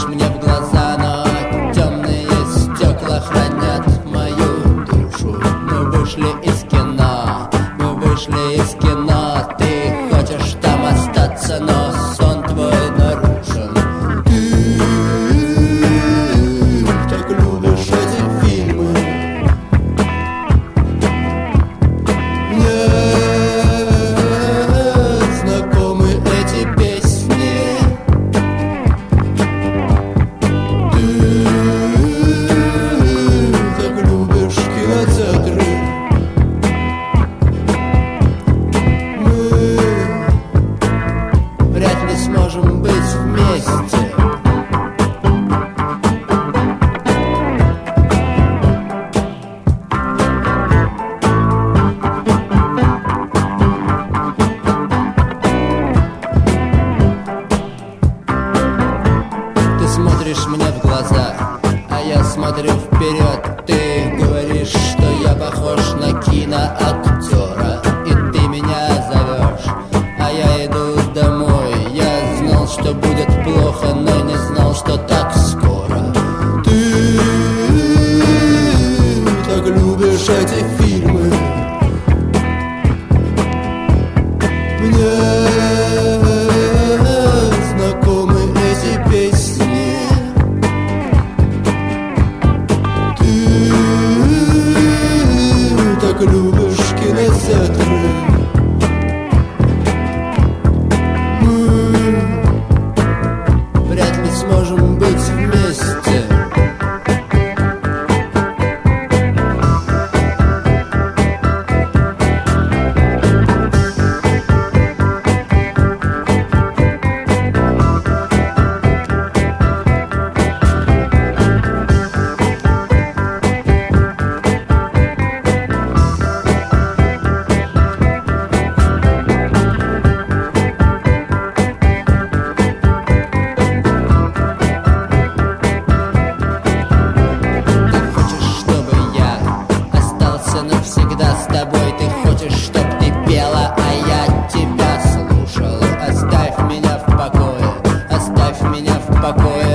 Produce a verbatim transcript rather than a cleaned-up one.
мне в глаза, но темные стекла хранят мою душу. Мы вышли из кино, мы вышли из кино. Ты хочешь там остаться, но сон твой нарушен. Ты так любишь эти фильмы. Мне знакомы эти песни. Ты так любишь кинотеатры. Мы вряд ли сможем быть вместе. Ты смотришь мне в глаза, а я смотрю вперед. Ты говоришь, что я похож на киноактера, и ты меня зовешь, а я иду домой. Я знал, что будет плохо, но не знал, что так скоро. Ты так любишь эти фильмы. Мне знакомы эти песни. Ты так любишь кинотеатры. Мы вряд ли сможем быть вместе. Навсегда с тобой. Ты хочешь, чтоб ты пела, а я тебя слушал. Оставь меня в покое, оставь меня в покое.